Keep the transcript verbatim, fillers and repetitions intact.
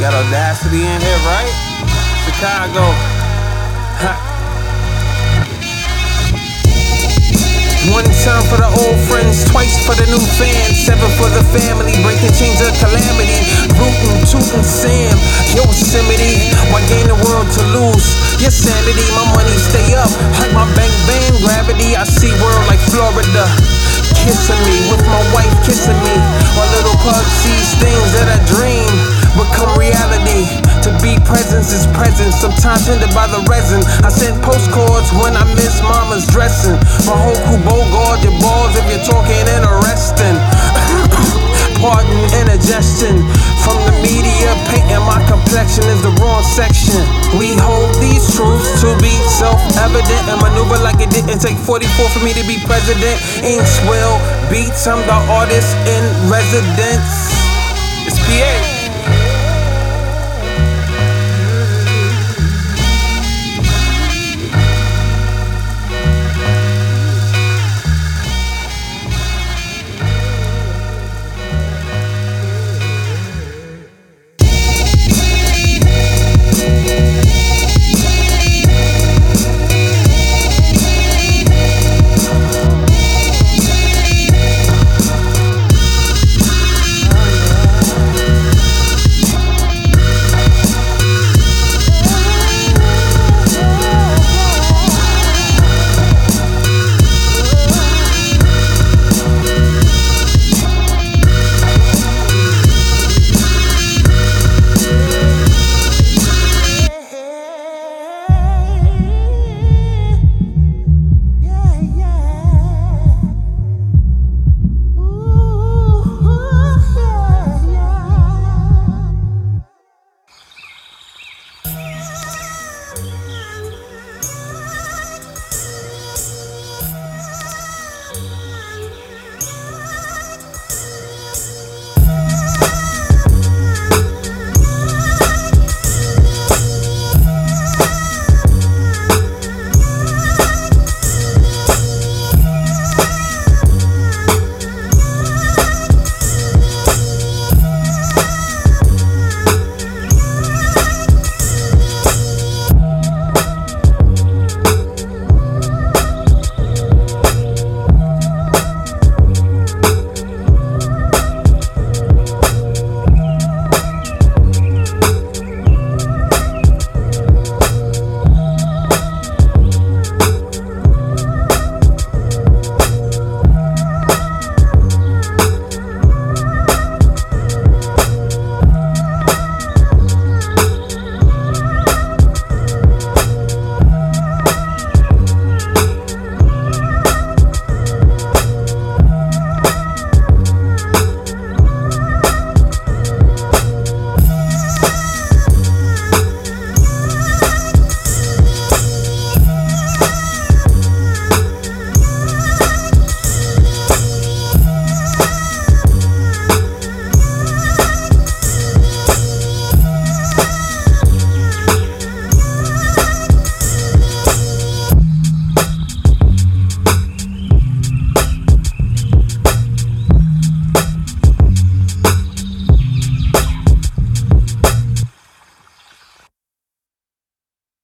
got Audacity in here, right? Chicago. Ha. One time for the old friends, twice for the new fans, seven for the family, breaking chains of calamity, rootin', tootin' Sam, Yosemite, why gain the world to lose your sanity? My money stay up, like my bang bang gravity. I see world like Florida, kissing me, with my wife kissing me, while little pug sees things that I dream become reality. To be presence is present, sometimes hindered by the resin. I send postcards when I miss mama's dressing. My whole crew bogard your balls if you're talking interesting. Pardon indigestion from the media, painting my complexion is the wrong section. We hold these truths to be self-evident and maneuver like it didn't take forty-four for me to be president. Inkswell beats, I'm the artist in residence. It's P A.